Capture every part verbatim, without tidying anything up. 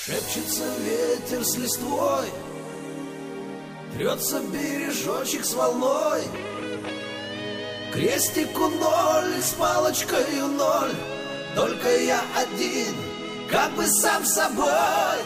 Шепчется ветер с листвой, трется бережочек с волной. Крестику ноль, с палочкою ноль, только я один, как бы сам собой.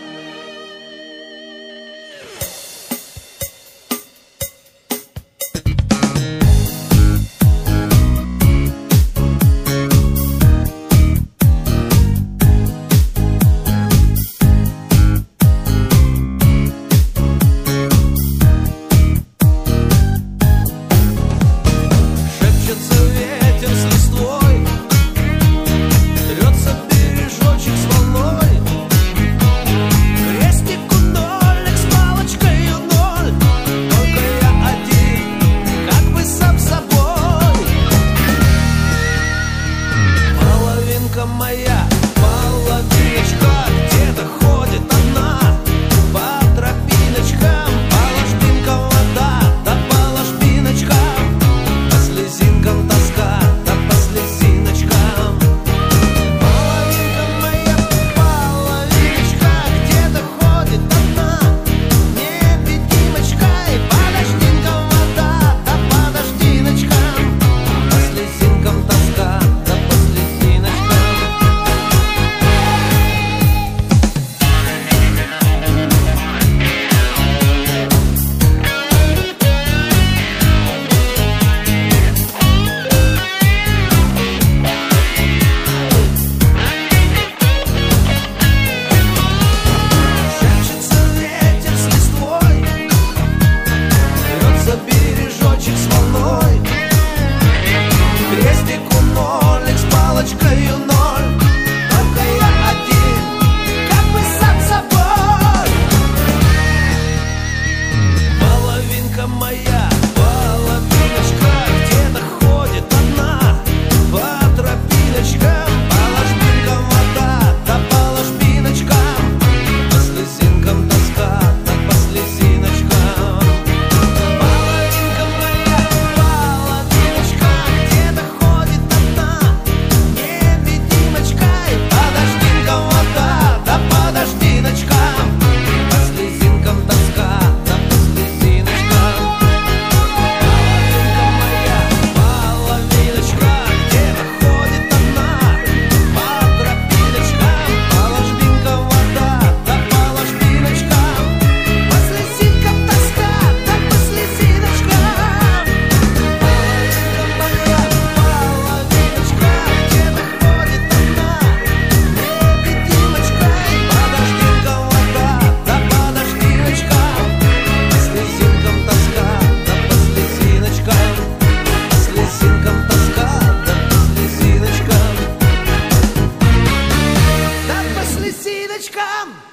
Моя половиночка где-то ходит одна по тропиночкам, по ложбинкам вода, да по ложбиночкам, по слезинкам тоска, да по слезиночкам. Половинка моя, половиночка где-то ходит одна, невидимочка, и по дождинкам вода, да по дождиночкам, по слезинкам тоска. Моя половиночка где-то ходит одна по тропиночкам, по ложбинкам вода, да по ложбиночкам, по слезинкам тоска, да по слезиночкам. Половинка моя, половиночка где-то ходит одна, невидимочка, и по дождинкам вода, да по дождиночкам, по слезинкам тоска. Come!